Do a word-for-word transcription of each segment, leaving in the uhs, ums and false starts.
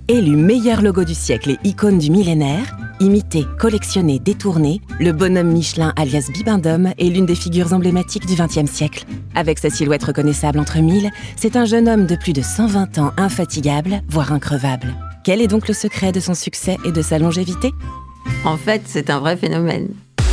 Élu meilleur logo du siècle et icône du millénaire, imité, collectionné, détourné, le bonhomme Michelin alias Bibendum est l'une des figures emblématiques du vingtième siècle. Avec sa silhouette reconnaissable entre mille, c'est un jeune homme de plus de cent vingt ans infatigable, voire increvable. Quel est donc le secret de son succès et de sa longévité ? En fait, c'est un vrai phénomène.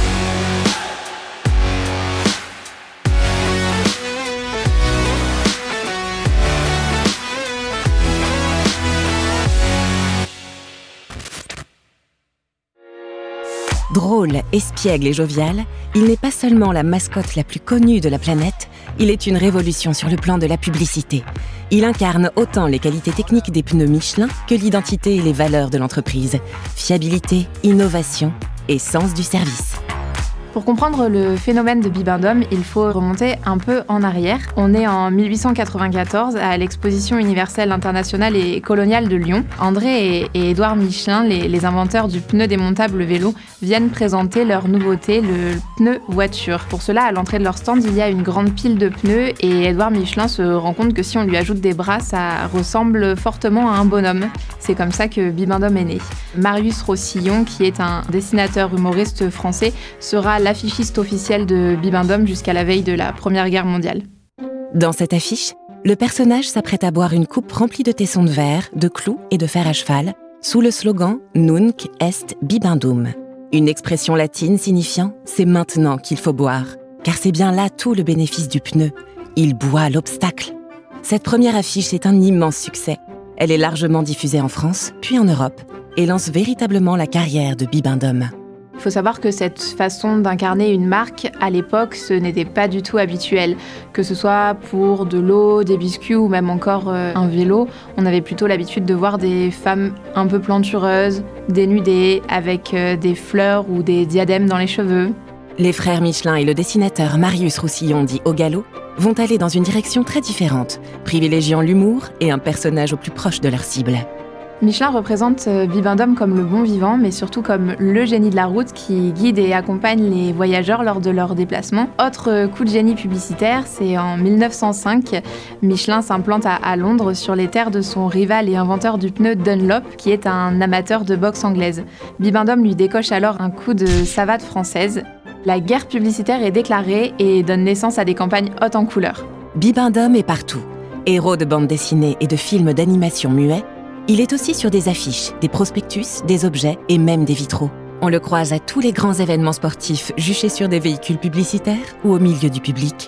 Drôle, espiègle et jovial, il n'est pas seulement la mascotte la plus connue de la planète, il est une révolution sur le plan de la publicité. Il incarne autant les qualités techniques des pneus Michelin que l'identité et les valeurs de l'entreprise. Fiabilité, innovation et sens du service. Pour comprendre le phénomène de Bibendum, il faut remonter un peu en arrière. On est en mille huit cent quatre-vingt-quatorze à l'exposition universelle internationale et coloniale de Lyon. André et, et Édouard Michelin, les, les inventeurs du pneu démontable vélo, viennent présenter leur nouveauté, le pneu voiture. Pour cela, à l'entrée de leur stand, il y a une grande pile de pneus et Édouard Michelin se rend compte que si on lui ajoute des bras, ça ressemble fortement à un bonhomme. C'est comme ça que Bibendum est né. Marius Rossillon, qui est un dessinateur humoriste français, sera l'affichiste officiel de Bibendum jusqu'à la veille de la Première Guerre mondiale. Dans cette affiche, le personnage s'apprête à boire une coupe remplie de tessons de verre, de clous et de fer à cheval, sous le slogan « Nunc est Bibendum », une expression latine signifiant « c'est maintenant qu'il faut boire », car c'est bien là tout le bénéfice du pneu. Il boit l'obstacle. Cette première affiche est un immense succès. Elle est largement diffusée en France, puis en Europe, et lance véritablement la carrière de Bibendum. Il faut savoir que cette façon d'incarner une marque, à l'époque, ce n'était pas du tout habituel. Que ce soit pour de l'eau, des biscuits ou même encore euh, un vélo, on avait plutôt l'habitude de voir des femmes un peu plantureuses, dénudées, avec euh, des fleurs ou des diadèmes dans les cheveux. Les frères Michelin et le dessinateur Marius Rossillon, dit Au Galop, vont aller dans une direction très différente, privilégiant l'humour et un personnage au plus proche de leur cible. Michelin représente Bibendum comme le bon vivant, mais surtout comme le génie de la route qui guide et accompagne les voyageurs lors de leurs déplacements. Autre coup de génie publicitaire, c'est en mille neuf cent cinq, Michelin s'implante à, à Londres sur les terres de son rival et inventeur du pneu Dunlop, qui est un amateur de boxe anglaise. Bibendum lui décoche alors un coup de savate française. La guerre publicitaire est déclarée et donne naissance à des campagnes hautes en couleurs. Bibendum est partout. Héros de bandes dessinées et de films d'animation muets, il est aussi sur des affiches, des prospectus, des objets et même des vitraux. On le croise à tous les grands événements sportifs juchés sur des véhicules publicitaires ou au milieu du public.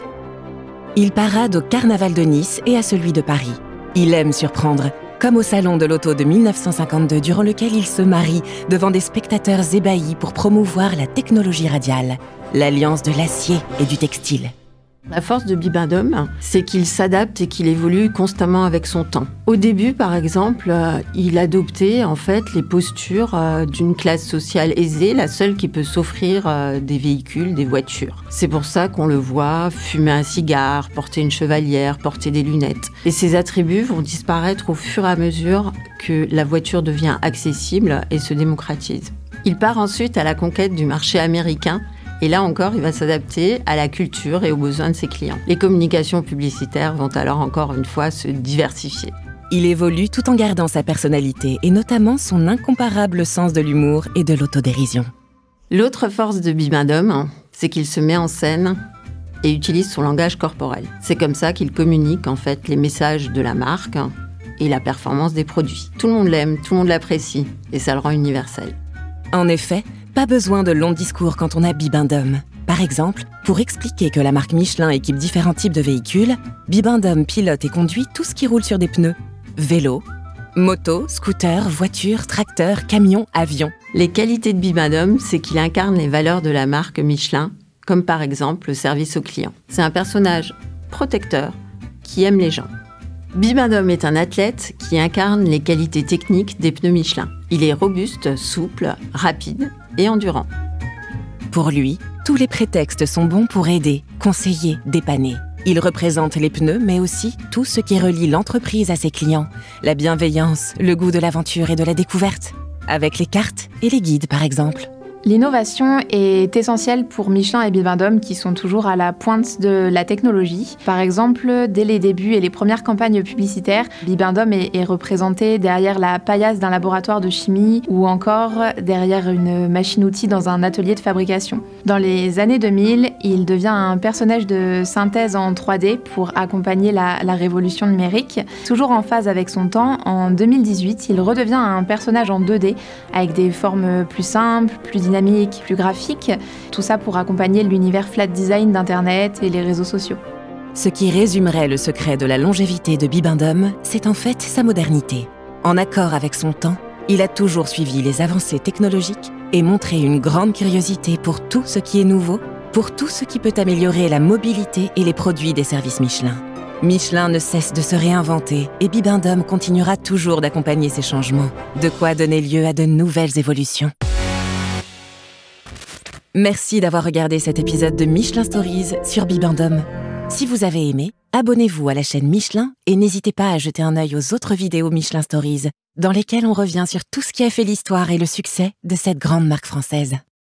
Il parade au Carnaval de Nice et à celui de Paris. Il aime surprendre, comme au Salon de l'Auto de mille neuf cent cinquante-deux, durant lequel il se marie devant des spectateurs ébahis pour promouvoir la technologie radiale, l'alliance de l'acier et du textile. La force de Bibendum, c'est qu'il s'adapte et qu'il évolue constamment avec son temps. Au début, par exemple, euh, il adoptait en fait les postures euh, d'une classe sociale aisée, la seule qui peut s'offrir euh, des véhicules, des voitures. C'est pour ça qu'on le voit fumer un cigare, porter une chevalière, porter des lunettes. Et ces attributs vont disparaître au fur et à mesure que la voiture devient accessible et se démocratise. Il part ensuite à la conquête du marché américain. Et là encore, il va s'adapter à la culture et aux besoins de ses clients. Les communications publicitaires vont alors encore une fois se diversifier. Il évolue tout en gardant sa personnalité et notamment son incomparable sens de l'humour et de l'autodérision. L'autre force de Bibendum, c'est qu'il se met en scène et utilise son langage corporel. C'est comme ça qu'il communique en fait les messages de la marque et la performance des produits. Tout le monde l'aime, tout le monde l'apprécie et ça le rend universel. En effet, pas besoin de longs discours quand on a Bibendum. Par exemple, pour expliquer que la marque Michelin équipe différents types de véhicules, Bibendum pilote et conduit tout ce qui roule sur des pneus. Vélo, moto, scooter, voiture, tracteur, camion, avion. Les qualités de Bibendum, c'est qu'il incarne les valeurs de la marque Michelin, comme par exemple le service aux clients. C'est un personnage protecteur qui aime les gens. Bibendum est un athlète qui incarne les qualités techniques des pneus Michelin. Il est robuste, souple, rapide et endurant. Pour lui, tous les prétextes sont bons pour aider, conseiller, dépanner. Il représente les pneus, mais aussi tout ce qui relie l'entreprise à ses clients. La bienveillance, le goût de l'aventure et de la découverte. Avec les cartes et les guides, par exemple. L'innovation est essentielle pour Michelin et Bibendum qui sont toujours à la pointe de la technologie. Par exemple, dès les débuts et les premières campagnes publicitaires, Bibendum est, est représenté derrière la paillasse d'un laboratoire de chimie ou encore derrière une machine-outil dans un atelier de fabrication. Dans les années deux mille, il devient un personnage de synthèse en trois D pour accompagner la, la révolution numérique. Toujours en phase avec son temps, en deux mille dix-huit, il redevient un personnage en deux D avec des formes plus simples, plus dynamiques, dynamique, plus graphique, tout ça pour accompagner l'univers flat design d'Internet et les réseaux sociaux. Ce qui résumerait le secret de la longévité de Bibendum, c'est en fait sa modernité. En accord avec son temps, il a toujours suivi les avancées technologiques et montré une grande curiosité pour tout ce qui est nouveau, pour tout ce qui peut améliorer la mobilité et les produits des services Michelin. Michelin ne cesse de se réinventer et Bibendum continuera toujours d'accompagner ces changements, de quoi donner lieu à de nouvelles évolutions. Merci d'avoir regardé cet épisode de Michelin Stories sur Bibendum. Si vous avez aimé, abonnez-vous à la chaîne Michelin et n'hésitez pas à jeter un œil aux autres vidéos Michelin Stories, dans lesquelles on revient sur tout ce qui a fait l'histoire et le succès de cette grande marque française.